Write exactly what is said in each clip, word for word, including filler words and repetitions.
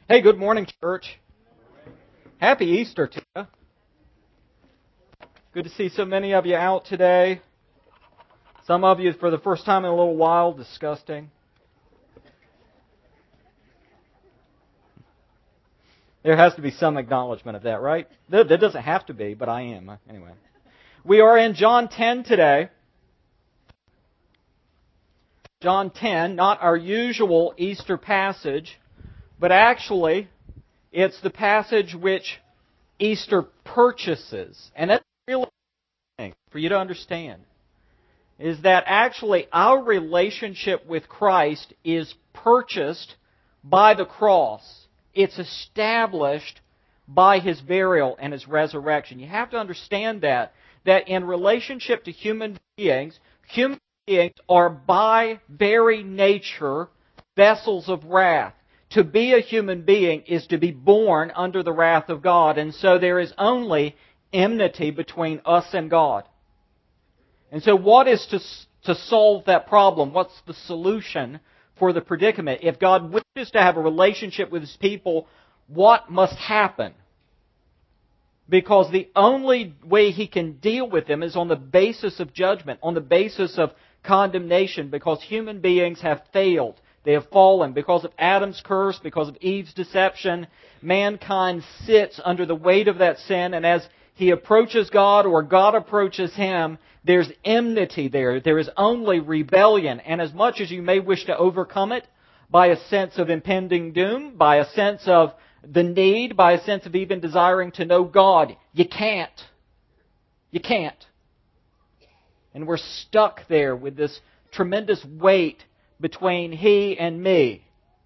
Hey, good morning, church. Happy Easter to you. Good to see so many of you out today. Some of you for the first time in a little while. Disgusting. There has to be some acknowledgement of that, right? There doesn't have to be, but I am. Anyway. We are in John ten today. John ten, not our usual Easter passage, but actually it's the passage which Easter purchases. And that's really important for you to understand. Is that actually our relationship with Christ is purchased by the cross. It's established by His burial and His resurrection. You have to understand that, that in relationship to human beings, human beings are by very nature vessels of wrath. To be a human being is to be born under the wrath of God, and so there is only enmity between us and God. And so what is to, to solve that problem? What's the solution for the predicament? If God wishes to have a relationship with His people, what must happen? Because the only way He can deal with them is on the basis of judgment, on the basis of condemnation, because human beings have failed. They have fallen. Because of Adam's curse, because of Eve's deception, mankind sits under the weight of that sin, and as he approaches God or God approaches him, there's enmity there. There is only rebellion. And as much as you may wish to overcome it by a sense of impending doom, by a sense of the need, by a sense of even desiring to know God, you can't. You can't. And we're stuck there with this tremendous weight between He and me.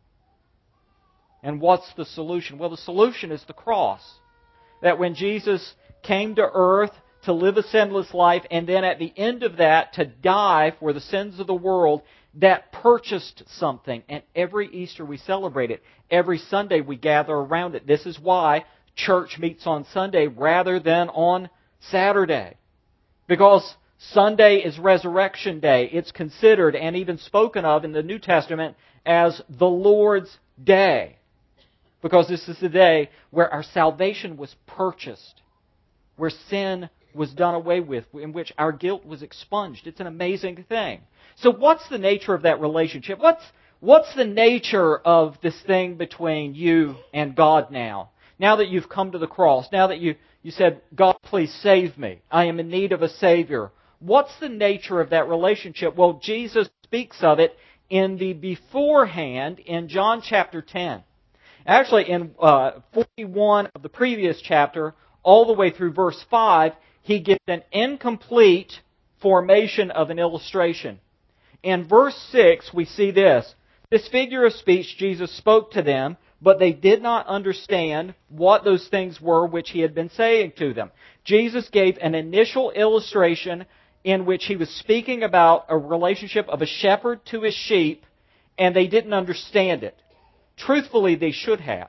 And what's the solution? Well, the solution is the cross. That when Jesus came to earth to live a sinless life, and then at the end of that to die for the sins of the world, that purchased something. And every Easter we celebrate it. Every Sunday we gather around it. This is why church meets on Sunday rather than on Saturday. Because Sunday is Resurrection Day. It's considered and even spoken of in the New Testament as the Lord's Day. Because this is the day where our salvation was purchased. Where sin was done away with. In which our guilt was expunged. It's an amazing thing. So what's the nature of that relationship? What's, what's the nature of this thing between you and God now? Now that you've come to the cross. Now that you, you said, God, please save me. I am in need of a Savior. What's the nature of that relationship? Well, Jesus speaks of it in the beforehand in John chapter ten. Actually, in uh, forty-one of the previous chapter, all the way through verse five, He gives an incomplete formation of an illustration. In verse six, we see this. This figure of speech Jesus spoke to them, but they did not understand what those things were which He had been saying to them. Jesus gave an initial illustration in which He was speaking about a relationship of a shepherd to his sheep, and they didn't understand it. Truthfully, they should have.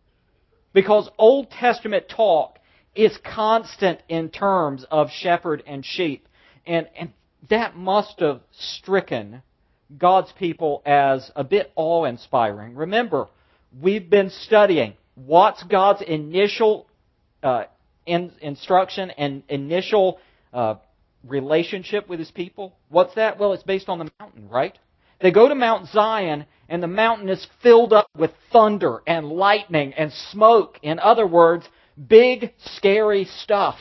Because Old Testament talk is constant in terms of shepherd and sheep. And, and that must have stricken God's people as a bit awe-inspiring. Remember, we've been studying what's God's initial uh, in, instruction and initial uh, relationship with His people. What's that? Well, it's based on the mountain, right? They go to Mount Zion, and the mountain is filled up with thunder and lightning and smoke. In other words, big, scary stuff.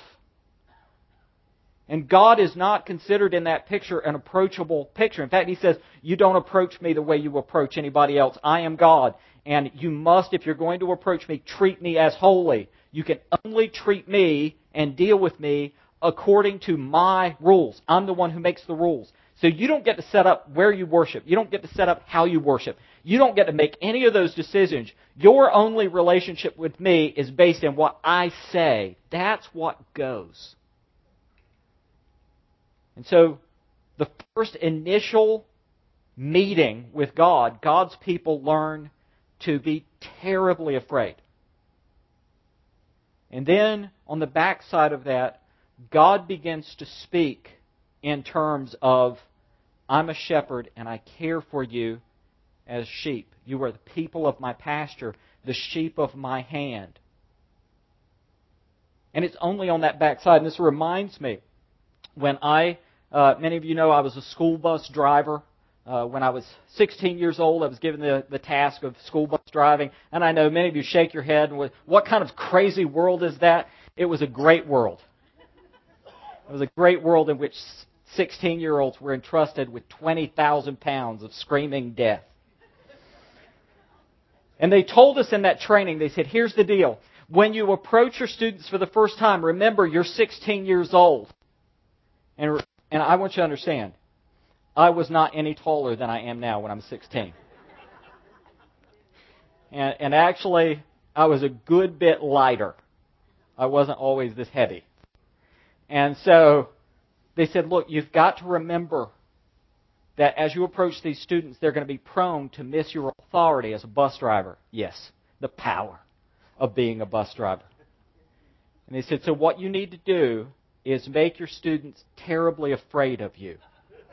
And God is not considered in that picture an approachable picture. In fact, He says, you don't approach me the way you approach anybody else. I am God. And you must, if you're going to approach me, treat me as holy. You can only treat me and deal with me according to my rules. I'm the one who makes the rules. So you don't get to set up where you worship. You don't get to set up how you worship. You don't get to make any of those decisions. Your only relationship with me is based on what I say. That's what goes. And so the first initial meeting with God, God's people learn to be terribly afraid. And then on the backside of that, God begins to speak in terms of, I'm a shepherd and I care for you as sheep. You are the people of my pasture. the sheep of my hand. And it's only on that backside. And this reminds me, when I, uh, many of you know I was a school bus driver. Uh, when I was sixteen years old, I was given the, the task of school bus driving. And I know many of you shake your head. And what kind of crazy world is that? It was a great world. It was a great world in which sixteen-year-olds were entrusted with twenty thousand pounds of screaming death. And they told us in that training, they said, here's the deal. When you approach your students for the first time, remember you're sixteen years old. And, and I want you to understand, I was not any taller than I am now when I'm sixteen. And, and actually, I was a good bit lighter. I wasn't always this heavy. And so they said, look, you've got to remember that as you approach these students, they're going to be prone to miss your authority as a bus driver. Yes, the power of being a bus driver. And they said, so what you need to do is make your students terribly afraid of you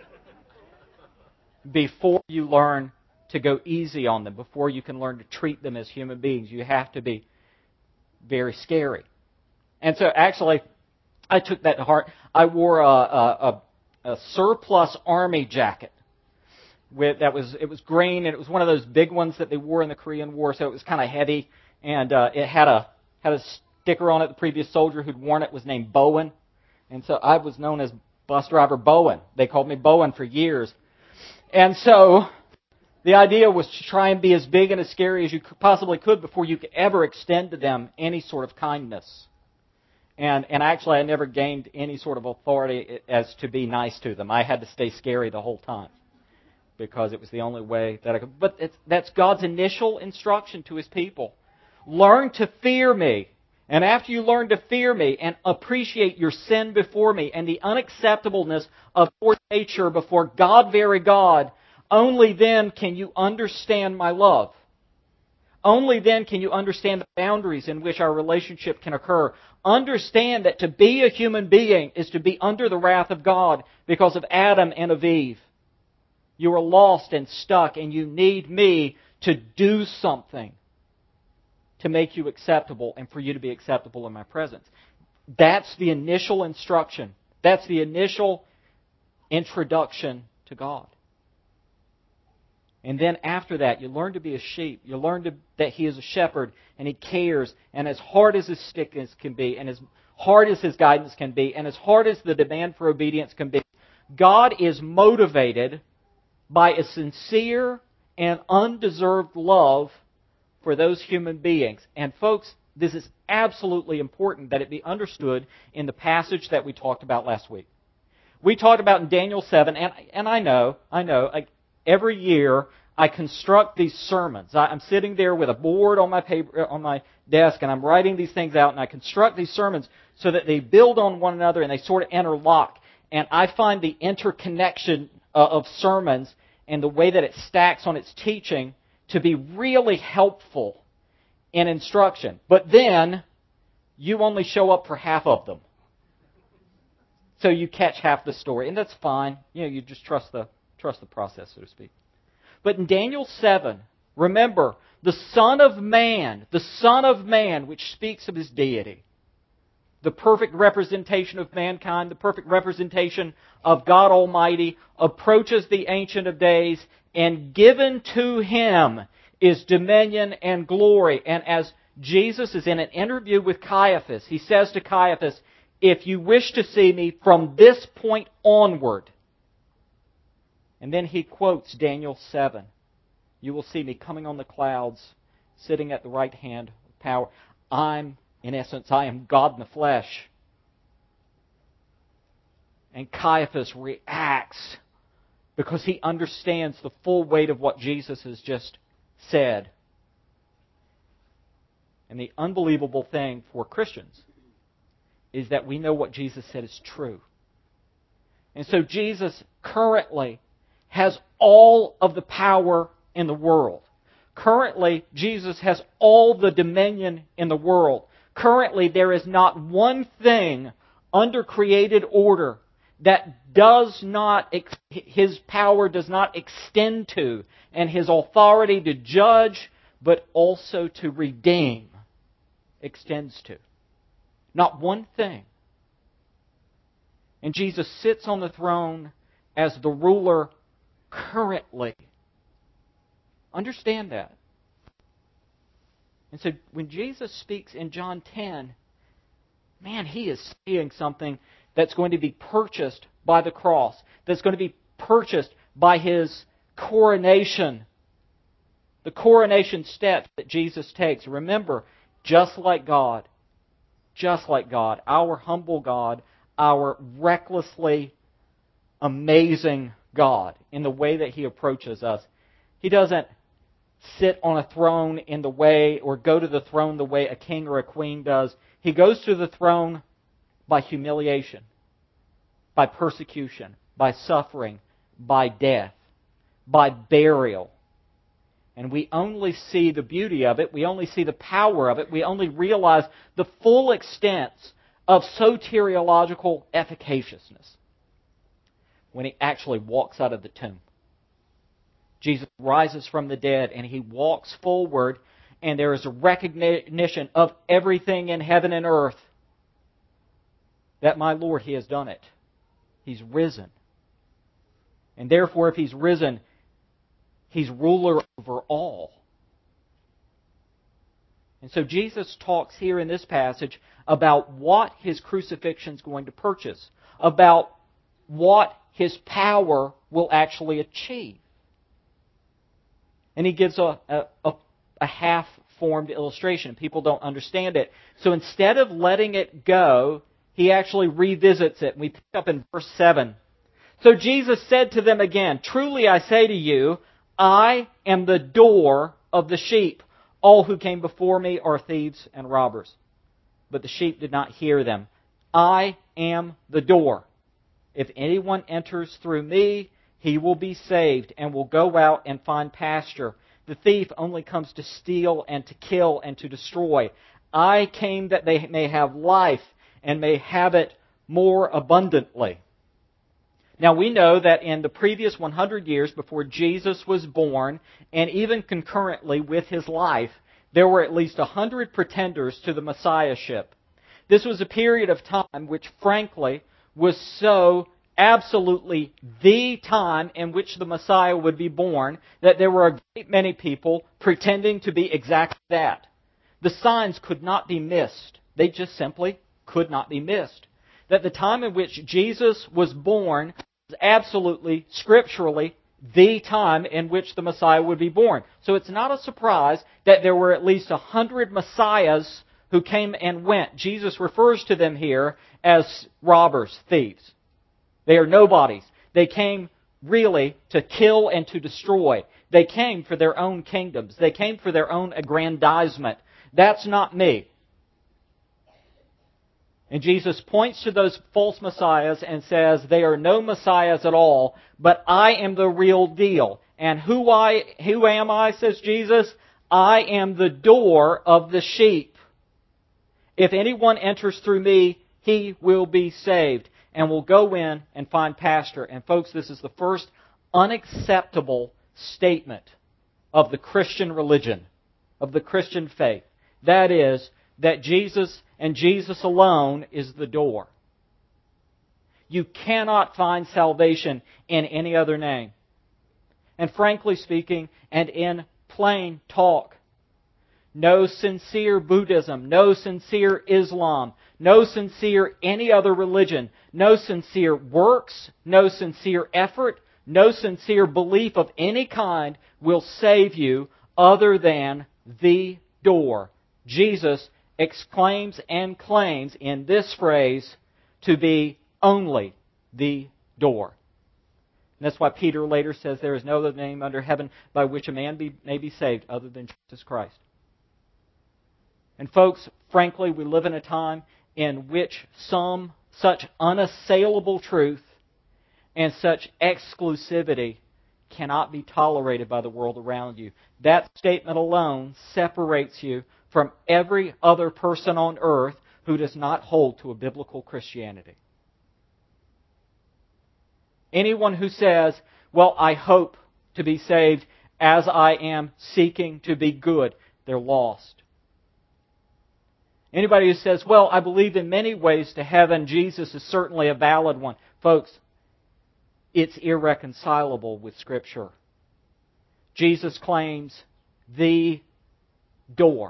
before you learn to go easy on them, before you can learn to treat them as human beings. You have to be very scary. And so actually, I took that to heart. I wore a, a, a, a surplus army jacket. With, that was it was green, and it was one of those big ones that they wore in the Korean War, so it was kind of heavy. And uh, it had a had a sticker on it. The previous soldier who'd worn it was named Bowen. And so I was known as bus driver Bowen. They called me Bowen for years. And so the idea was to try and be as big and as scary as you possibly could before you could ever extend to them any sort of kindness. And and actually I never gained any sort of authority as to be nice to them. I had to stay scary the whole time because it was the only way that I could. But it's, that's God's initial instruction to His people. Learn to fear me. And after you learn to fear me and appreciate your sin before me and the unacceptableness of your nature before God, very God, only then can you understand my love. Only then can you understand the boundaries in which our relationship can occur. Understand that to be a human being is to be under the wrath of God because of Adam and of Eve. You are lost and stuck, and you need me to do something to make you acceptable and for you to be acceptable in my presence. That's the initial instruction. That's the initial introduction to God. And then after that, you learn to be a sheep. You learn to, that He is a shepherd and He cares. And as hard as His stickness can be, and as hard as His guidance can be, and as hard as the demand for obedience can be, God is motivated by a sincere and undeserved love for those human beings. And folks, this is absolutely important that it be understood in the passage that we talked about last week. We talked about in Daniel seven, and, and I know, I know, I, every year I construct these sermons. I, I'm sitting there with a board on my paper, on my desk, and I'm writing these things out, and I construct these sermons so that they build on one another and they sort of interlock. And I find the interconnection uh, of sermons and the way that it stacks on its teaching to be really helpful in instruction. But then, you only show up for half of them. So you catch half the story, and that's fine. You know, you just trust the trust the process, so to speak. But in Daniel seven, remember, the Son of Man, the Son of Man, which speaks of His deity, the perfect representation of mankind, the perfect representation of God Almighty, approaches the Ancient of Days, and given to Him is dominion and glory. And as Jesus is in an interview with Caiaphas, He says to Caiaphas, if you wish to see me from this point onward, and then He quotes Daniel seven, you will see me coming on the clouds, sitting at the right hand of power. I'm, in essence, I am God in the flesh. And Caiaphas reacts because he understands the full weight of what Jesus has just said. And the unbelievable thing for Christians is that we know what Jesus said is true. And so Jesus currently has all of the power in the world. Currently, Jesus has all the dominion in the world. Currently, there is not one thing under created order that does not, His power does not extend to, and His authority to judge, but also to redeem extends to. Not one thing. And Jesus sits on the throne as the ruler currently. Understand that. And so when Jesus speaks in John ten, man, He is saying something that's going to be purchased by the cross, that's going to be purchased by His coronation, the coronation steps that Jesus takes. Remember, just like God, just like God, our humble God, our recklessly amazing God, in the way that He approaches us, He doesn't sit on a throne in the way, or go to the throne the way a king or a queen does. He goes to the throne by humiliation, by persecution, by suffering, by death, by burial. And we only see the beauty of it, we only see the power of it, we only realize the full extent of soteriological efficaciousness when He actually walks out of the tomb. Jesus rises from the dead and He walks forward, and there is a recognition of everything in heaven and earth that my Lord, He has done it. He's risen. And therefore, if He's risen, He's ruler over all. And so Jesus talks here in this passage about what His crucifixion is going to purchase, about what His power will actually achieve. And He gives a, a, a half-formed illustration. People don't understand it. So instead of letting it go, He actually revisits it. We pick up in verse seven. So Jesus said to them again, "Truly I say to you, I am the door of the sheep. All who came before me are thieves and robbers, but the sheep did not hear them. I am the door. If anyone enters through me, he will be saved and will go out and find pasture. The thief only comes to steal and to kill and to destroy. I came that they may have life and may have it more abundantly." Now we know that in the previous one hundred years before Jesus was born, and even concurrently with His life, there were at least one hundred pretenders to the Messiahship. This was a period of time which, frankly, was so absolutely the time in which the Messiah would be born that there were a great many people pretending to be exactly that. The signs could not be missed. They just simply could not be missed. That the time in which Jesus was born was absolutely, scripturally, the time in which the Messiah would be born. So it's not a surprise that there were at least a hundred Messiahs who came and went. Jesus refers to them here as robbers, thieves. They are nobodies. They came really to kill and to destroy. They came for their own kingdoms. They came for their own aggrandizement. That's not me. And Jesus points to those false messiahs and says, they are no messiahs at all, but I am the real deal. And who I, who am I, says Jesus? I am the door of the sheep. If anyone enters through me, he will be saved and will go in and find pasture. And folks, this is the first unacceptable statement of the Christian religion, of the Christian faith. That is, that Jesus and Jesus alone is the door. You cannot find salvation in any other name. And frankly speaking, and in plain talk, no sincere Buddhism, no sincere Islam, no sincere any other religion, no sincere works, no sincere effort, no sincere belief of any kind will save you other than the door. Jesus exclaims and claims in this phrase to be only the door. And that's why Peter later says there is no other name under heaven by which a man be, may be saved other than Jesus Christ. And folks, frankly, we live in a time in which some such unassailable truth and such exclusivity cannot be tolerated by the world around you. That statement alone separates you from every other person on earth who does not hold to a biblical Christianity. Anyone who says, well, I hope to be saved as I am seeking to be good, they're lost. Anybody who says, well, I believe in many ways to heaven, Jesus is certainly a valid one. Folks, it's irreconcilable with Scripture. Jesus claims the door.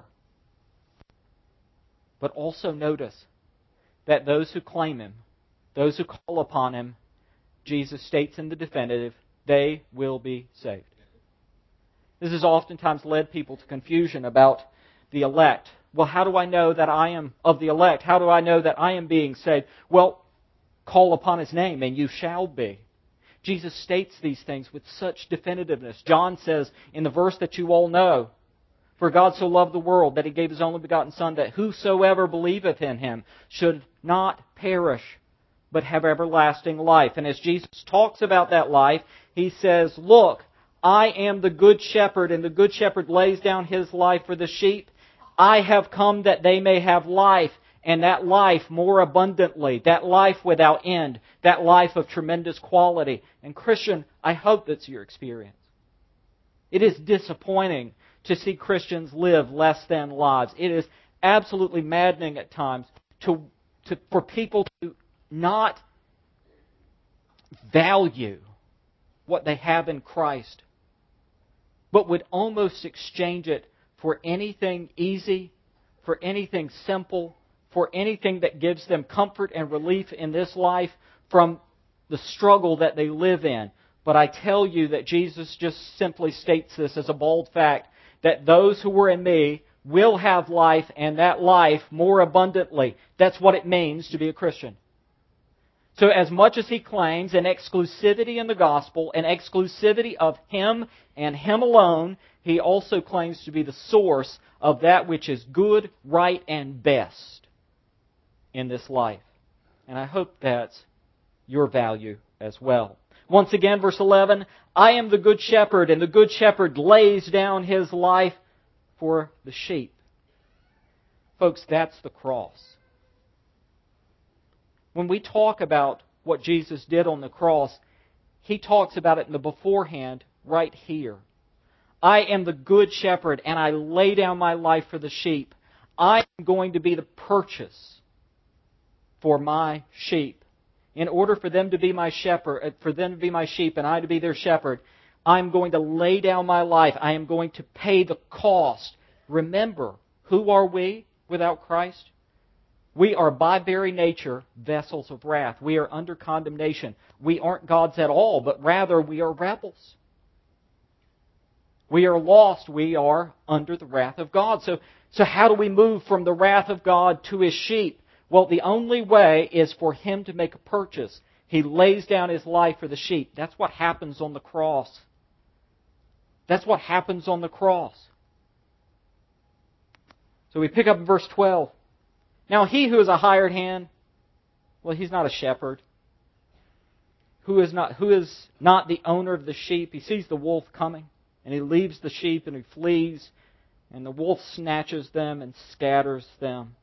But also notice that those who claim Him, those who call upon Him, Jesus states in the definitive, they will be saved. This has oftentimes led people to confusion about the elect. Well, how do I know that I am of the elect? How do I know that I am being saved? Well, call upon His name and you shall be. Jesus states these things with such definitiveness. John says in the verse that you all know, for God so loved the world that He gave His only begotten Son, that whosoever believeth in Him should not perish, but have everlasting life. And as Jesus talks about that life, He says, look, I am the good shepherd, and the good shepherd lays down his life for the sheep. I have come that they may have life, and that life more abundantly, that life without end, that life of tremendous quality. And Christian, I hope that's your experience. It is disappointing to see Christians live less than lives. It is absolutely maddening at times to, to for people to not value what they have in Christ, but would almost exchange it for anything easy, for anything simple, for anything that gives them comfort and relief in this life from the struggle that they live in. But I tell you that Jesus just simply states this as a bold fact, that those who were in me will have life, and that life more abundantly. That's what it means to be a Christian. So as much as He claims an exclusivity in the gospel, an exclusivity of Him and Him alone, He also claims to be the source of that which is good, right, and best in this life. And I hope that's your value as well. Once again, verse eleven, I am the good shepherd, and the good shepherd lays down his life for the sheep. Folks, that's the cross. When we talk about what Jesus did on the cross, He talks about it in the beforehand right here. I am the good shepherd, and I lay down my life for the sheep. I am going to be the purchase for my sheep. In order for them to be my shepherd, for them to be my sheep, and I to be their shepherd, I'm going to lay down my life. I am going to pay the cost. Remember, who are we without Christ? We are by very nature vessels of wrath. We are under condemnation. We aren't gods at all, but rather we are rebels. We are lost. We are under the wrath of God. So, so how do we move from the wrath of God to His sheep? Well, the only way is for Him to make a purchase. He lays down His life for the sheep. That's what happens on the cross. That's what happens on the cross. So we pick up in verse twelve. Now he who is a hired hand, well, he's not a shepherd. Who is not, who is not the owner of the sheep? He sees the wolf coming, and he leaves the sheep and he flees, and the wolf snatches them and scatters them.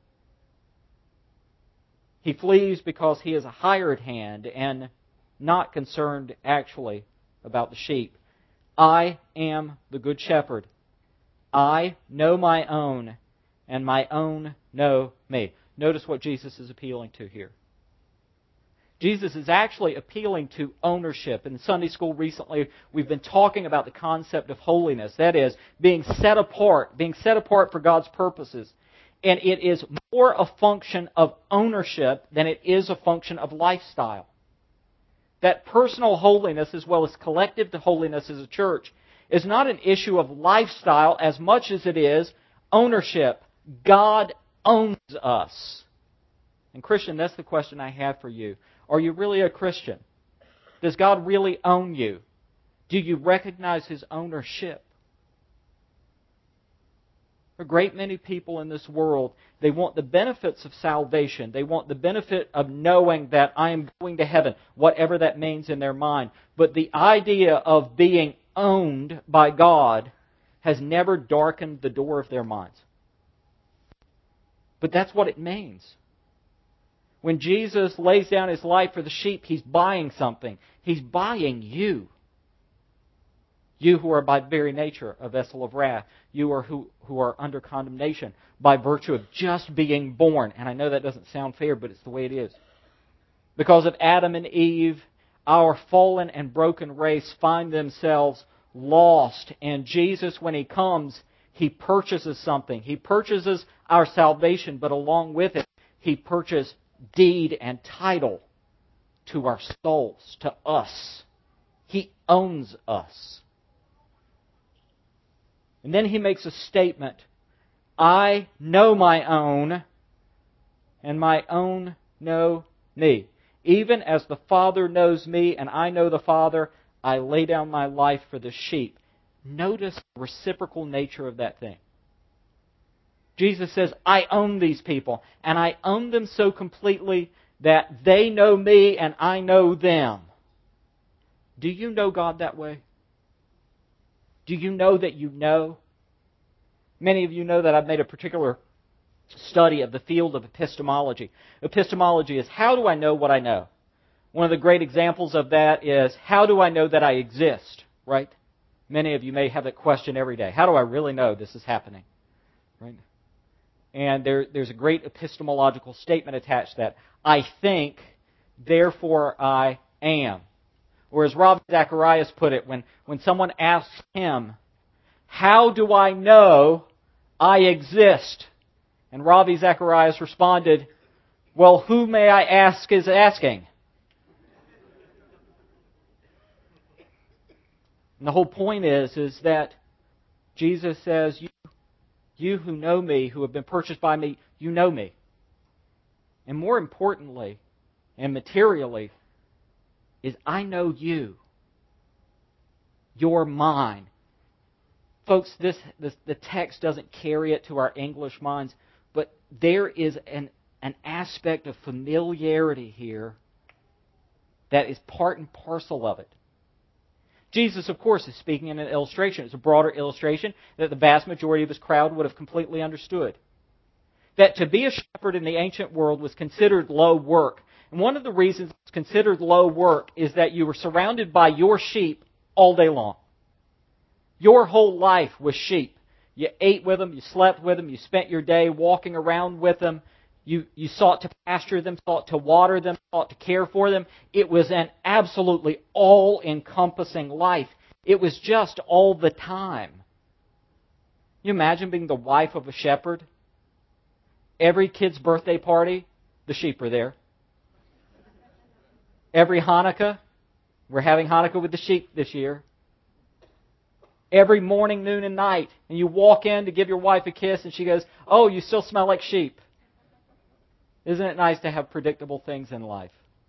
He flees because he is a hired hand and not concerned actually about the sheep. I am the good shepherd. I know my own, and my own know me. Notice what Jesus is appealing to here. Jesus is actually appealing to ownership. In Sunday school recently, we've been talking about the concept of holiness. That is, being set apart, being set apart for God's purposes. And it is more a function of ownership than it is a function of lifestyle. That personal holiness as well as collective holiness as a church is not an issue of lifestyle as much as it is ownership. God owns us. And Christian, that's the question I have for you. Are you really a Christian? Does God really own you? Do you recognize His ownership? A great many people in this world, they want the benefits of salvation. They want the benefit of knowing that I am going to heaven, whatever that means in their mind. But the idea of being owned by God has never darkened the door of their minds. But that's what it means. When Jesus lays down His life for the sheep, He's buying something. He's buying you. You who are by very nature a vessel of wrath. You are who, who are under condemnation by virtue of just being born. And I know that doesn't sound fair, but it's the way it is. Because of Adam and Eve, our fallen and broken race find themselves lost. And Jesus, when He comes, He purchases something. He purchases our salvation, but along with it, He purchases deed and title to our souls, to us. He owns us. And then He makes a statement, I know my own, and my own know me. Even as the Father knows me, and I know the Father, I lay down my life for the sheep. Notice the reciprocal nature of that thing. Jesus says, I own these people, and I own them so completely that they know me and I know them. Do you know God that way? Do you know that you know? Many of you know that I've made a particular study of the field of epistemology. Epistemology is, how do I know what I know? One of the great examples of that is, how do I know that I exist? Right? Many of you may have that question every day. How do I really know this is happening? Right? And there, there's a great epistemological statement attached to that. I think, therefore I am. Or as Ravi Zacharias put it, when, when someone asks him, how do I know I exist? And Ravi Zacharias responded, well, who may I ask is asking? And the whole point is, is that Jesus says, you, you who know me, who have been purchased by me, you know me. And more importantly, and materially, is I know you. You're mine. Folks, this, this the text doesn't carry it to our English minds, but there is an, an aspect of familiarity here that is part and parcel of it. Jesus, of course, is speaking in an illustration. It's a broader illustration that the vast majority of His crowd would have completely understood. That to be a shepherd in the ancient world was considered low work. And one of the reasons it's considered low work is that you were surrounded by your sheep all day long. Your whole life was sheep. You ate with them, you slept with them, you spent your day walking around with them. You, you sought to pasture them, sought to water them, sought to care for them. It was an absolutely all-encompassing life. It was just all the time. You imagine being the wife of a shepherd? Every kid's birthday party, the sheep are there. Every Hanukkah, we're having Hanukkah with the sheep this year. Every morning, noon, and night, and you walk in to give your wife a kiss, and she goes, oh, you still smell like sheep. Isn't it nice to have predictable things in life?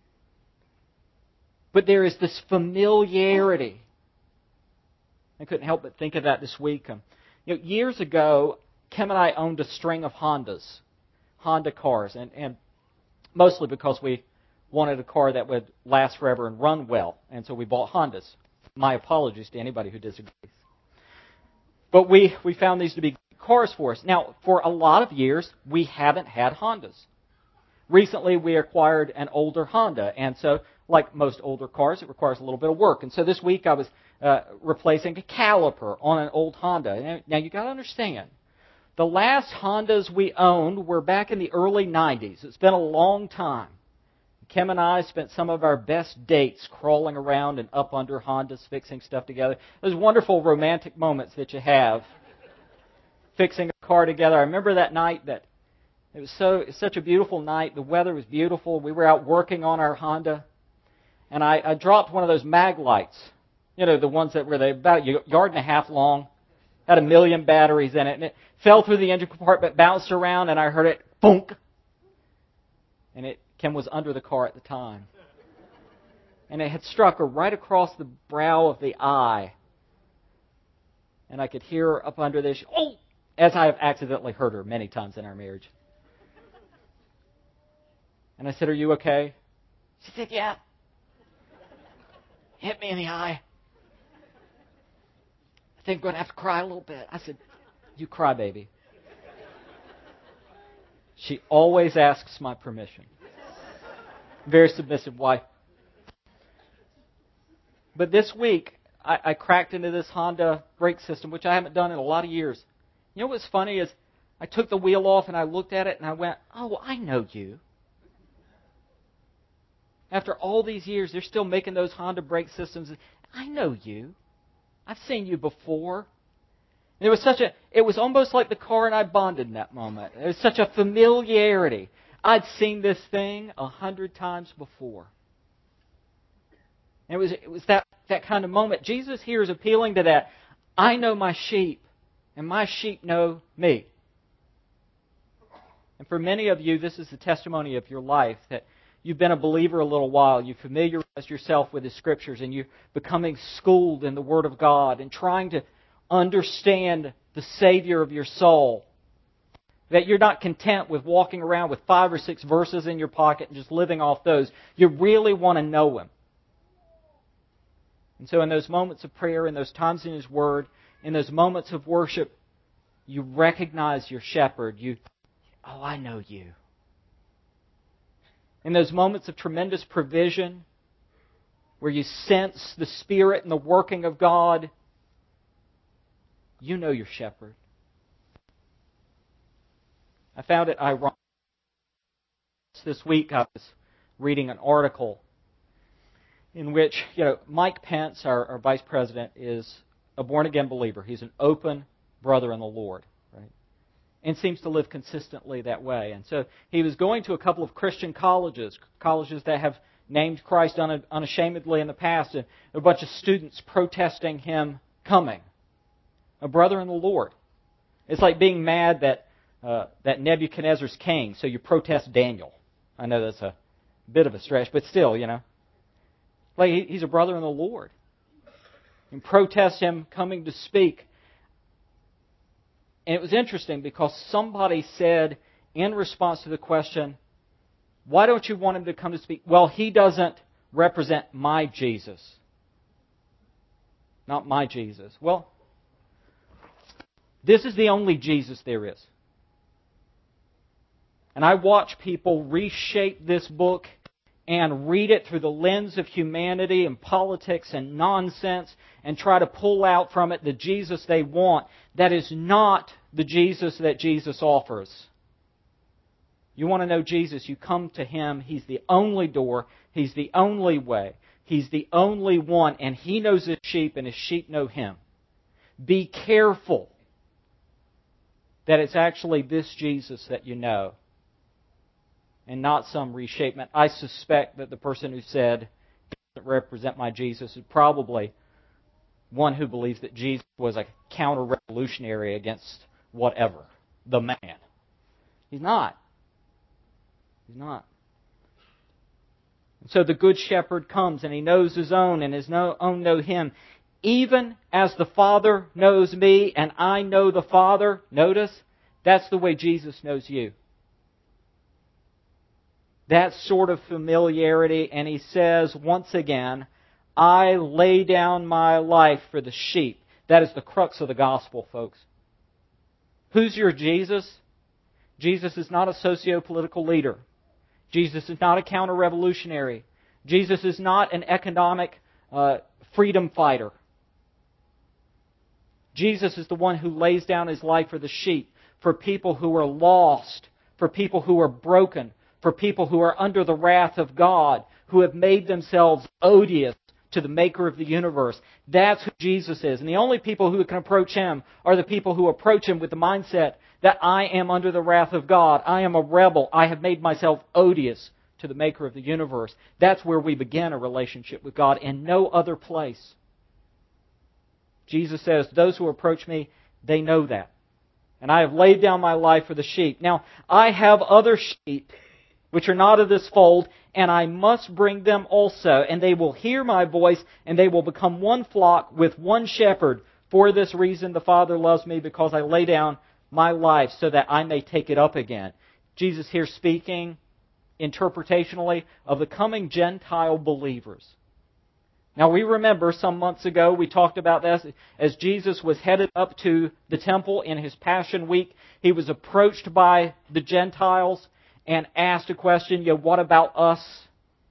But there is this familiarity. I couldn't help but think of that this week. Um, you know, years ago, Kim and I owned a string of Hondas, Honda cars, and, and mostly because we wanted a car that would last forever and run well, and so we bought Hondas. My apologies to anybody who disagrees. But we, we found these to be cars for us. Now, for a lot of years, we haven't had Hondas. Recently, we acquired an older Honda, and so, like most older cars, it requires a little bit of work. And so this week, I was uh, replacing a caliper on an old Honda. Now, you got to understand, the last Hondas we owned were back in the early nineties. It's been a long time. Kim and I spent some of our best dates crawling around and up under Hondas, fixing stuff together. Those wonderful romantic moments that you have fixing a car together. I remember that night that it was so it was such a beautiful night. The weather was beautiful. We were out working on our Honda, and I, I dropped one of those mag lights. You know, the ones that were they about a yard and a half long, had a million batteries in it, and it fell through the engine compartment, bounced around, and I heard it boonk, and it Kim was under the car at the time, and it had struck her right across the brow of the eye, and I could hear her up under this. Oh, as I have accidentally hurt her many times in our marriage. And I said, are you okay? She said, yeah. Hit me in the eye. I think I'm going to have to cry a little bit. I said, you cry, baby. She always asks my permission. Very submissive wife. But this week, I, I cracked into this Honda brake system, which I haven't done in a lot of years. You know what's funny is I took the wheel off and I looked at it and I went, oh, I know you. After all these years, they're still making those Honda brake systems. I know you. I've seen you before. And it was such a, it was almost like the car and I bonded in that moment. It was such a familiarity. I'd seen this thing a hundred times before. And it was, it was that, that kind of moment. Jesus here is appealing to that. I know my sheep, and my sheep know me. And for many of you, this is the testimony of your life, that you've been a believer a little while. You've familiarized yourself with the Scriptures, and you're becoming schooled in the Word of God and trying to understand the Savior of your soul. That you're not content with walking around with five or six verses in your pocket and just living off those. You really want to know Him. And so in those moments of prayer, in those times in His Word, in those moments of worship, you recognize your shepherd. You, oh, I know you. In those moments of tremendous provision, where you sense the Spirit and the working of God, you know your shepherd. I found it ironic. This week I was reading an article in which, you know, Mike Pence, our, our vice president, is a born-again believer. He's an open brother in the Lord, right? And seems to live consistently that way. And so he was going to a couple of Christian colleges, colleges that have named Christ unashamedly in the past, and a bunch of students protesting him coming. A brother in the Lord. It's like being mad that uh, that Nebuchadnezzar's king, so you protest Daniel. I know that's a bit of a stretch, but still, you know. Like he's a brother in the Lord. And protest him coming to speak. And it was interesting because somebody said in response to the question, why don't you want him to come to speak? Well, he doesn't represent my Jesus. Not my Jesus. Well, this is the only Jesus there is. And I watch people reshape this book and read it through the lens of humanity and politics and nonsense and try to pull out from it the Jesus they want. That is not the Jesus that Jesus offers. You want to know Jesus, you come to Him. He's the only door. He's the only way. He's the only one. And He knows His sheep and His sheep know Him. Be careful that it's actually this Jesus that you know and not some reshapement. I suspect that the person who said, doesn't represent my Jesus, is probably one who believes that Jesus was a counter-revolutionary against whatever, the man. He's not. He's not. And so the Good Shepherd comes and He knows His own and His own know Him. Even as the Father knows me and I know the Father, notice, that's the way Jesus knows you. That sort of familiarity, and He says, once again, I lay down my life for the sheep. That is the crux of the gospel, folks. Who's your Jesus? Jesus is not a socio-political leader. Jesus is not a counter-revolutionary. Jesus is not an economic uh, freedom fighter. Jesus is the one who lays down His life for the sheep, for people who are lost, for people who are broken, for people who are under the wrath of God, who have made themselves odious to the Maker of the universe. That's who Jesus is. And the only people who can approach Him are the people who approach Him with the mindset that I am under the wrath of God. I am a rebel. I have made myself odious to the Maker of the universe. That's where we begin a relationship with God, and no other place. Jesus says, those who approach me, they know that. And I have laid down my life for the sheep. Now, I have other sheep which are not of this fold, and I must bring them also, and they will hear my voice, and they will become one flock with one shepherd. For this reason the Father loves me, because I lay down my life so that I may take it up again. Jesus here speaking interpretationally of the coming Gentile believers. Now we remember some months ago we talked about this as Jesus was headed up to the temple in His Passion Week. He was approached by the Gentiles and asked a question, you know, what about us?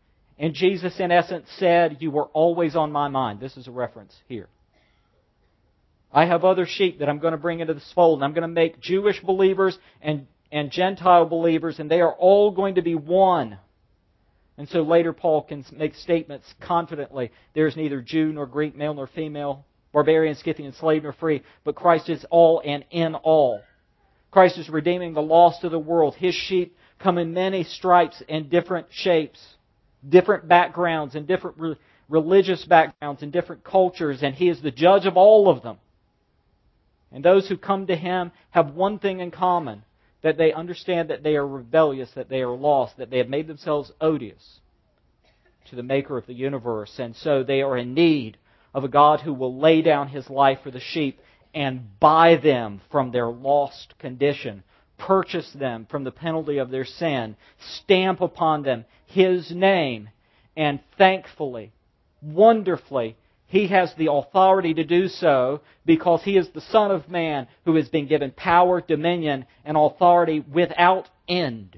And Jesus, in essence, said, you were always on my mind. This is a reference here. I have other sheep that I'm going to bring into this fold. And I'm going to make Jewish believers and, and Gentile believers, and they are all going to be one. And so later Paul can make statements confidently. There is neither Jew nor Greek, male nor female, barbarian, Scythian, slave nor free, but Christ is all and in all. Christ is redeeming the lost of the world. His sheep come in many stripes and different shapes, different backgrounds and different re- religious backgrounds and different cultures, and He is the judge of all of them. And those who come to Him have one thing in common, that they understand that they are rebellious, that they are lost, that they have made themselves odious to the Maker of the universe, and so they are in need of a God who will lay down His life for the sheep and buy them from their lost condition, purchase them from the penalty of their sin, stamp upon them His name, and thankfully, wonderfully, He has the authority to do so because He is the Son of Man who has been given power, dominion, and authority without end.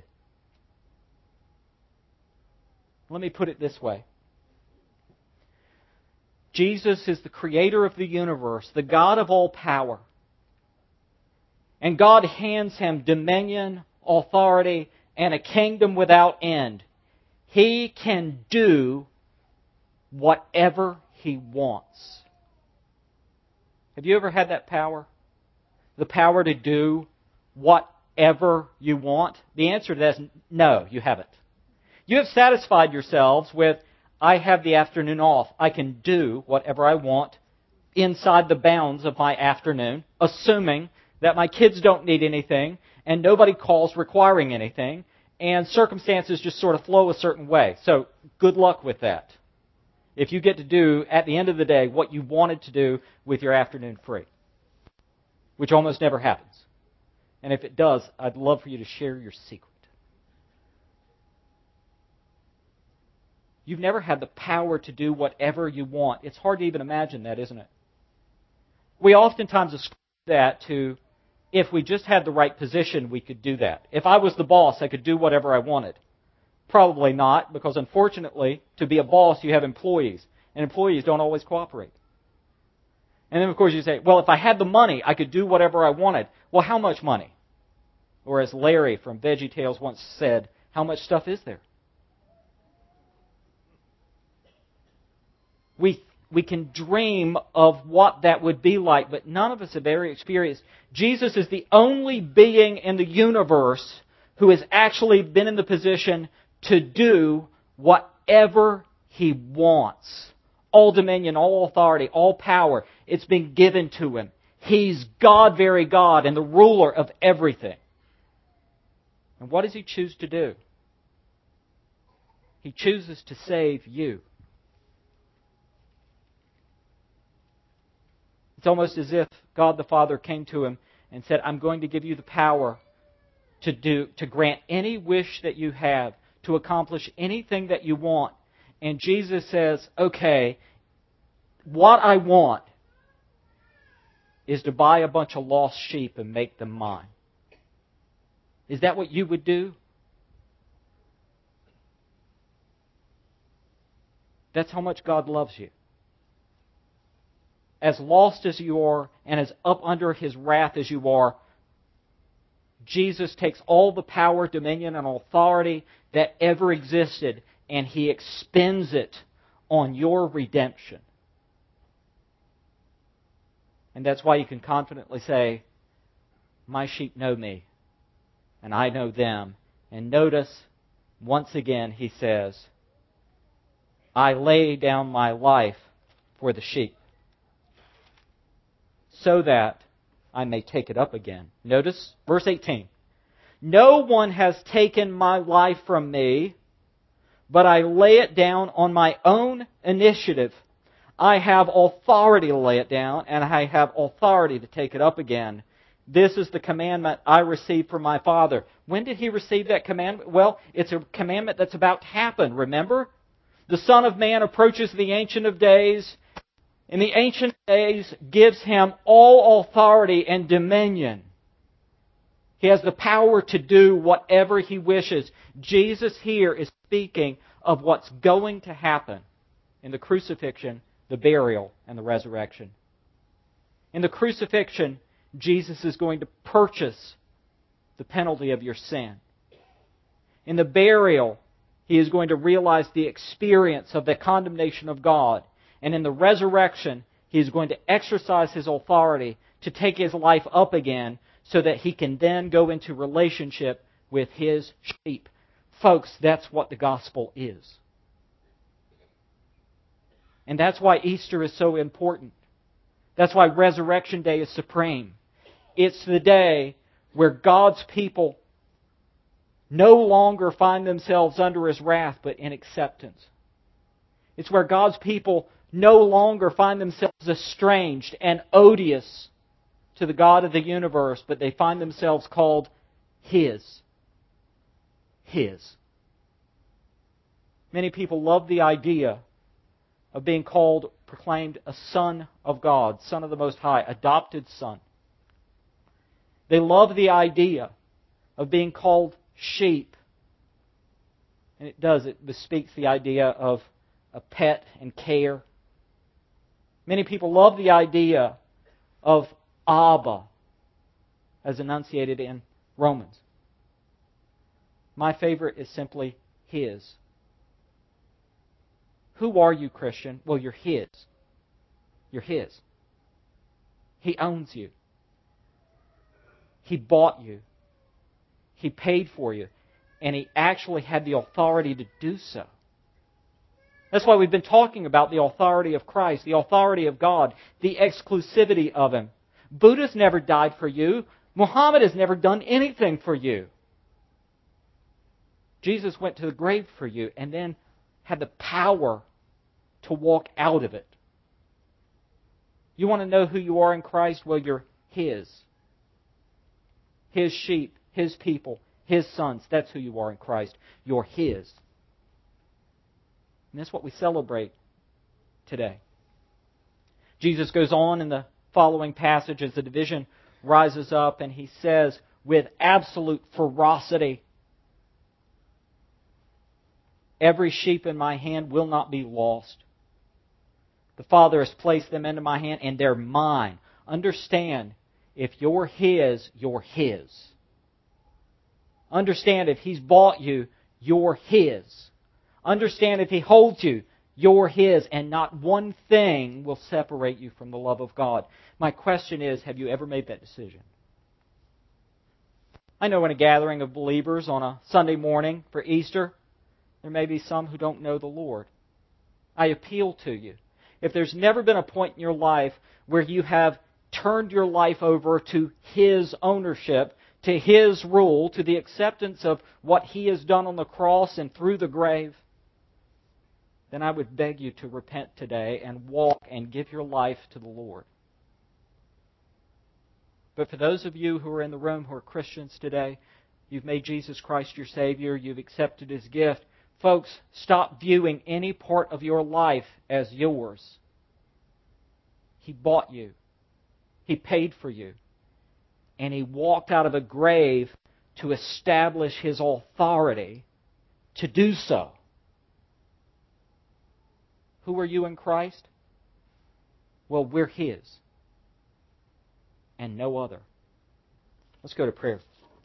Let me put it this way. Jesus is the Creator of the universe, the God of all power. And God hands Him dominion, authority, and a kingdom without end. He can do whatever He wants. Have you ever had that power? The power to do whatever you want? The answer to that is no, you haven't. You have satisfied yourselves with, I have the afternoon off. I can do whatever I want inside the bounds of my afternoon, assuming that my kids don't need anything and nobody calls requiring anything, and circumstances just sort of flow a certain way. So good luck with that. If you get to do, at the end of the day, what you wanted to do with your afternoon free, which almost never happens. And if it does, I'd love for you to share your secret. You've never had the power to do whatever you want. It's hard to even imagine that, isn't it? We oftentimes ascribe that to, if we just had the right position, we could do that. If I was the boss, I could do whatever I wanted. Probably not, because unfortunately, to be a boss, you have employees. And employees don't always cooperate. And then, of course, you say, well, if I had the money, I could do whatever I wanted. Well, how much money? Or as Larry from VeggieTales once said, how much stuff is there? We we can dream of what that would be like, but none of us have ever experienced. Jesus is the only being in the universe who has actually been in the position to do whatever He wants. All dominion, all authority, all power, it's been given to Him. He's God, very God, and the ruler of everything. And what does He choose to do? He chooses to save you. It's almost as if God the Father came to Him and said, I'm going to give you the power to do, to grant any wish that you have, to accomplish anything that you want. And Jesus says, okay, what I want is to buy a bunch of lost sheep and make them mine. Is that what you would do? That's how much God loves you. As lost as you are and as up under His wrath as you are, Jesus takes all the power, dominion, and authority that ever existed and He expends it on your redemption. And that's why you can confidently say, my sheep know me, and I know them. And notice, once again, He says, I lay down my life for the sheep, so that I may take it up again. Notice verse eighteen. No one has taken my life from me, but I lay it down on my own initiative. I have authority to lay it down, and I have authority to take it up again. This is the commandment I received from my Father. When did He receive that commandment? Well, it's a commandment that's about to happen, remember? The Son of Man approaches the Ancient of Days. In the Ancient Days gives Him all authority and dominion. He has the power to do whatever He wishes. Jesus here is speaking of what's going to happen in the crucifixion, the burial, and the resurrection. In the crucifixion, Jesus is going to purchase the penalty of your sin. In the burial, He is going to realize the experience of the condemnation of God. And in the resurrection, He is going to exercise His authority to take His life up again so that He can then go into relationship with His sheep. Folks, that's what the gospel is. And that's why Easter is so important. That's why Resurrection Day is supreme. It's the day where God's people no longer find themselves under His wrath, but in acceptance. It's where God's people no longer find themselves estranged and odious to the God of the universe, but they find themselves called His. His. Many people love the idea of being called, proclaimed a son of God, son of the Most High, adopted son. They love the idea of being called sheep. And it does, it bespeaks the idea of a pet and care. Many people love the idea of Abba, as enunciated in Romans. My favorite is simply His. Who are you, Christian? Well, you're His. You're His. He owns you. He bought you. He paid for you. And He actually had the authority to do so. That's why we've been talking about the authority of Christ, the authority of God, the exclusivity of Him. Buddha's never died for you. Muhammad has never done anything for you. Jesus went to the grave for you and then had the power to walk out of it. You want to know who you are in Christ? Well, you're His. His sheep, His people, His sons. That's who you are in Christ. You're His. And that's what we celebrate today. Jesus goes on in the following passage as the division rises up, and He says with absolute ferocity, every sheep in my hand will not be lost. The Father has placed them into my hand, and they're mine. Understand, if you're His, you're His. Understand, if He's bought you, you're His. Understand, if He holds you, you're His, and not one thing will separate you from the love of God. My question is, have you ever made that decision? I know in a gathering of believers on a Sunday morning for Easter, there may be some who don't know the Lord. I appeal to you. If there's never been a point in your life where you have turned your life over to His ownership, to His rule, to the acceptance of what He has done on the cross and through the grave, then I would beg you to repent today and walk and give your life to the Lord. But for those of you who are in the room who are Christians today, you've made Jesus Christ your Savior, you've accepted His gift. Folks, stop viewing any part of your life as yours. He bought you. He paid for you. And He walked out of a grave to establish His authority to do so. Who are you in Christ? Well, we're His. And no other. Let's go to prayer.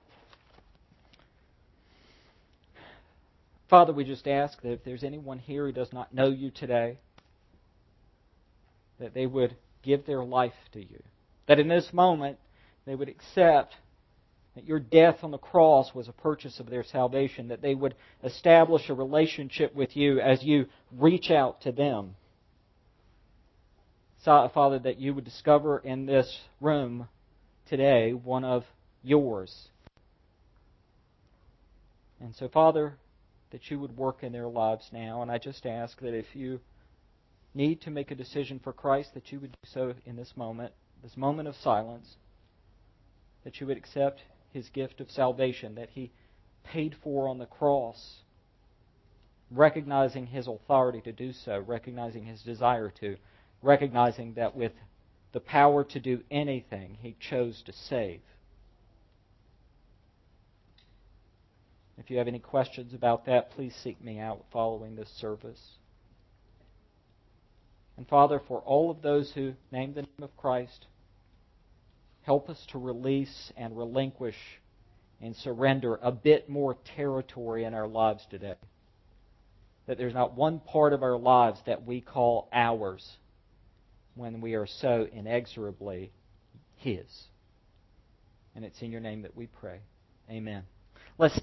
Father, we just ask that if there's anyone here who does not know You today, that they would give their life to You. That in this moment, they would accept that Your death on the cross was a purchase of their salvation. That they would establish a relationship with You as You reach out to them. So, Father, that You would discover in this room today one of Yours. And so, Father, that You would work in their lives now. And I just ask that if you need to make a decision for Christ, that You would do so in this moment, this moment of silence, that You would accept His gift of salvation, that He paid for on the cross, recognizing His authority to do so, recognizing His desire to, recognizing that with the power to do anything, He chose to save. If you have any questions about that, please seek me out following this service. And Father, for all of those who name the name of Christ, help us to release and relinquish and surrender a bit more territory in our lives today. That there's not one part of our lives that we call ours when we are so inexorably His. And it's in your name that we pray. Amen.